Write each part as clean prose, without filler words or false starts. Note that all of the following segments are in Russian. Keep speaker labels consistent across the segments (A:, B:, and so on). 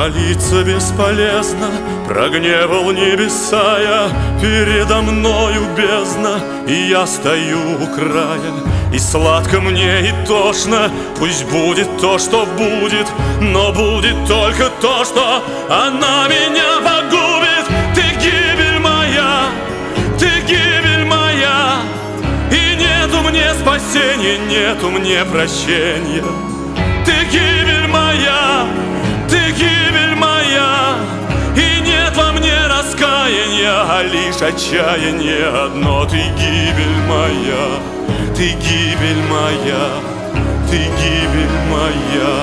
A: Молиться бесполезно, прогневал небеса я. Передо мною бездна, и я стою у края. И сладко мне, и тошно, пусть будет то, что будет, но будет только то, что она меня погубит. Ты гибель моя, ты гибель моя, и нету мне спасения, нету мне прощения. Ты гибель моя, ты гибель моя, и нет во мне раскаяния, а лишь отчаяние одно. Ты гибель моя, ты гибель моя, ты гибель моя.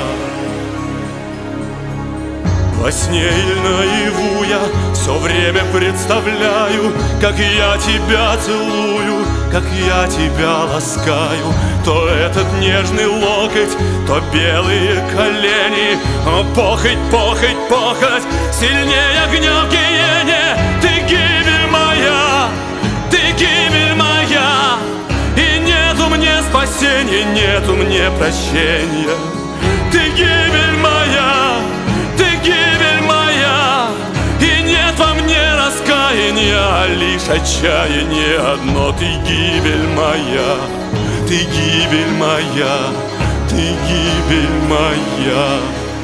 A: Во сне или наяву я все время представляю, как я тебя целую, как я тебя ласкаю. То этот нежный локоть, то белые колени, похоть, похоть, похоть, сильнее огня в гиене. Ты гибель моя, ты гибель моя, и нету мне спасения, нету мне прощения. Ты гибель моя, ты гибель моя, и нет во мне раскаяния, а лишь отчаяние одно. Ты гибель моя, ты гибель моя, ты гибель моя.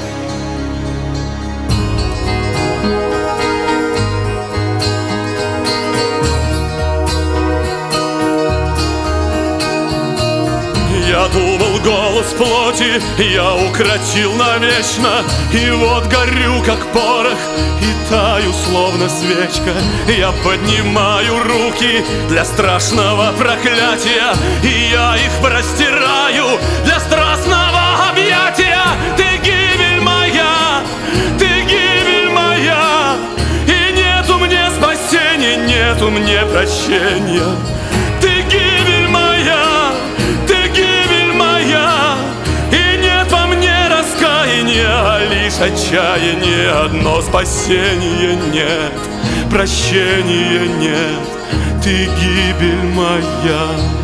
A: Я думал, голос плоти я укротил навечно, и вот горю, как порох, и таю, словно свечка. Я поднимаю руки для страшного проклятия, и я их простираю для страстного объятия. Ты гибель моя, ты гибель моя, и нету мне спасения, нету мне прощения. Ты гибель моя, ты гибель моя, и нет во мне раскаяния, а лишь отчаяние одно. Спасения нет, прощения нет. Ты гибель моя,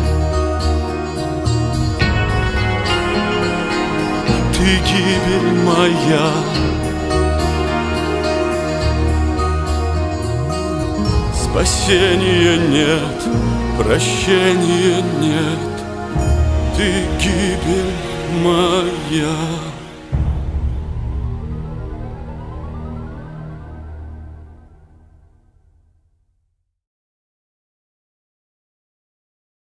A: ты гибель моя. Спасения нет, прощения нет. Ты гибель моя.